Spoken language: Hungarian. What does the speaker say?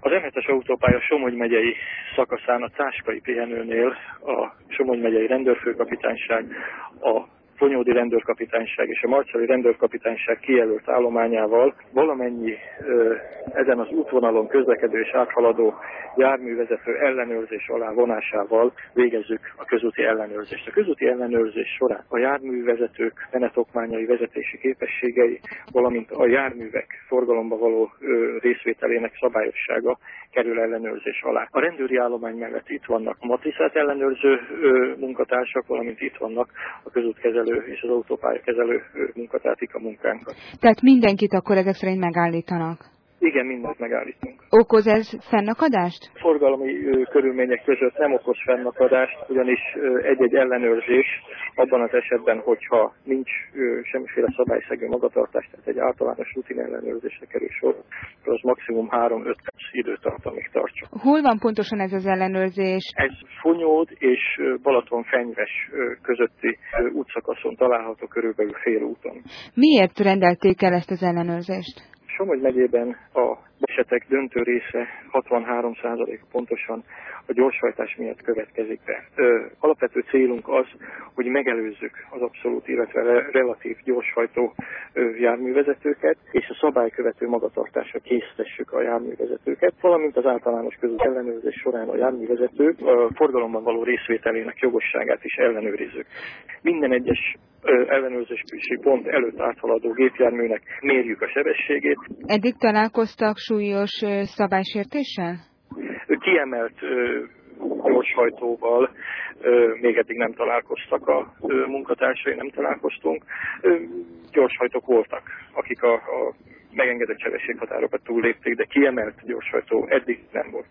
Az M7-es autópálya Somogy megyei szakaszán a Cáskai pihenőnél a Somogy megyei rendőrfőkapitányság, a Fonyódi rendőrkapitányság és a Marcali rendőrkapitányság kijelölt állományával valamennyi ezen az útvonalon közlekedő és áthaladó járművezető ellenőrzés alá vonásával végezzük a közúti ellenőrzést. A közúti ellenőrzés során a járművezetők menetokmányai, vezetési képességei, valamint a járművek forgalomba való részvételének szabályossága kerül ellenőrzés alá. A rendőri állomány mellett itt vannak a matricát ellenőrző munkatársak, valamint itt vannak a közútkezelő és az autópályakezelő munkatársak a munkánkat. Tehát mindenkit akkor ezek szerint megállítanak? Igen, mindent megállítunk. Okoz ez fennakadást? Forgalmi körülmények között nem okoz fennakadást, ugyanis egy-egy ellenőrzés abban az esetben, hogyha nincs semmiféle szabályszegő magatartás, tehát egy általános rutin ellenőrzésre kerül sor, az maximum 3-5 perc időtartamig tartsa. Hol van pontosan ez az ellenőrzés? Ez Fonyód és Balatonfenyves közötti útszakaszon található körülbelül félúton. Miért rendelték el ezt az ellenőrzést? Somogy megyében a esetek döntő része 63% pontosan a gyorshajtás miatt következik be. Alapvető célunk az, hogy megelőzzük az abszolút, illetve relatív gyorshajtó járművezetőket, és a szabálykövető magatartásra késztessük a járművezetőket, valamint az általános közút ellenőrzés során a járművezetők a forgalomban való részvételének jogosságát is ellenőrizzük. Minden egyes ellenőrzési pont előtt áthaladó gépjárműnek mérjük a sebességét. Eddig találkoztak súlyos szabálysértéssel? Kiemelt gyorshajtóval még eddig nem találkoztak a munkatársai, nem találkoztunk. Gyorshajtók voltak, akik a megengedett sebességhatárokat túllépték, de kiemelt gyorshajtó eddig nem volt.